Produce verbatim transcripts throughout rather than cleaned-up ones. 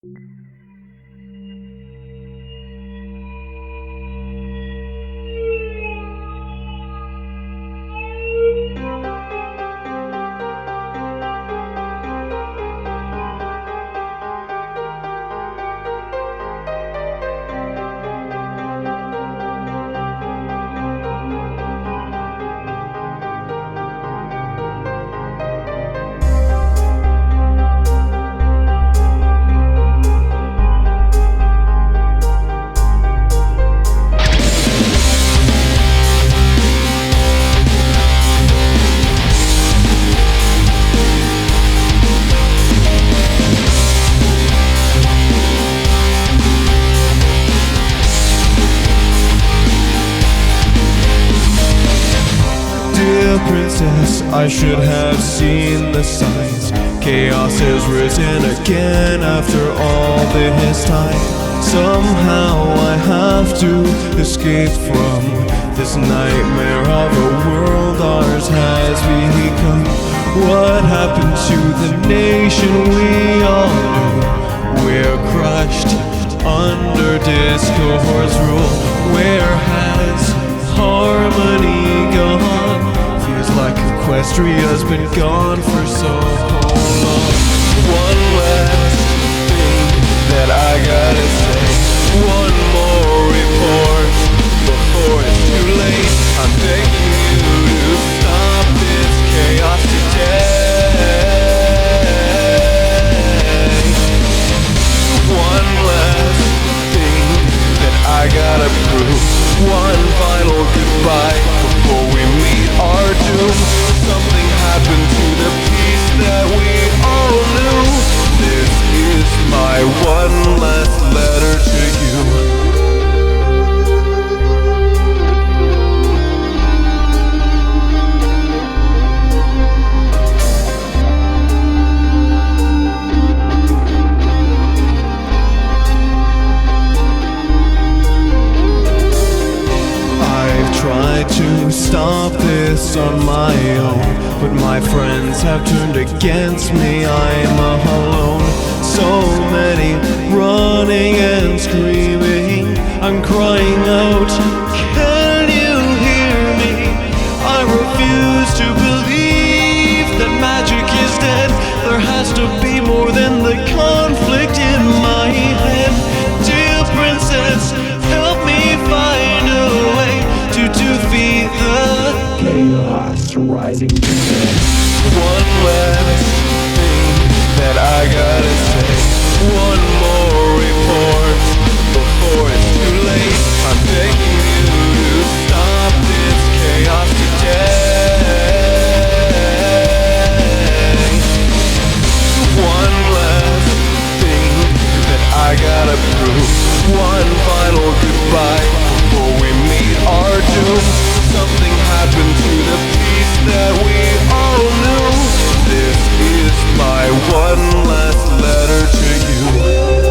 Dear princess, I should have seen the signs. Chaos has risen again after all this time. Somehow I have to escape from this nightmare of a world ours has become. What happened to the nation we all knew? We're crushed under discord's rule. Where has harmony gone? Feels like Equestria's been gone for so long. One last thing that I gotta say. One more report before it's too late. I'm begging you to stop this chaos today. One last thing that I gotta prove. One final goodbye before we meet our doom. Something happened to the peace that we all knew. This is my one last letter to you. Tried to stop this on my own, but my friends have turned against me. I'm alone. So many running and screaming. I'm crying out, can you hear me? I refuse to believe that magic is dead. There has to be more than the conflict in my head. Dear princess, help me find a way to defeat the chaos rising to me. One last thing that I gotta say. One more report before it's too late. I'm begging you to stop this chaos today. One last thing that I gotta prove. One final goodbye before we meet our doom. Something happened to the peace that we all knew. This is my one last letter to you.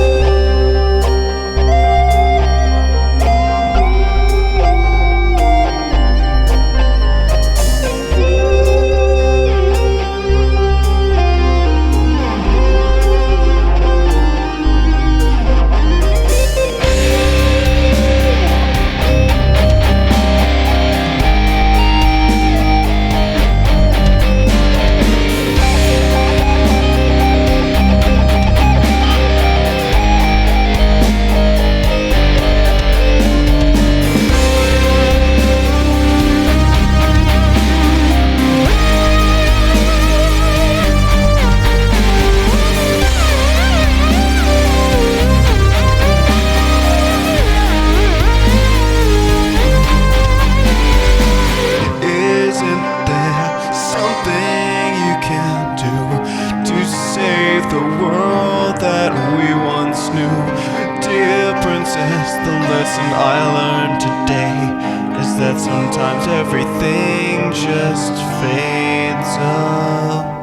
The world that we once knew. Dear princess, the lesson I learned today is that sometimes everything just fades away.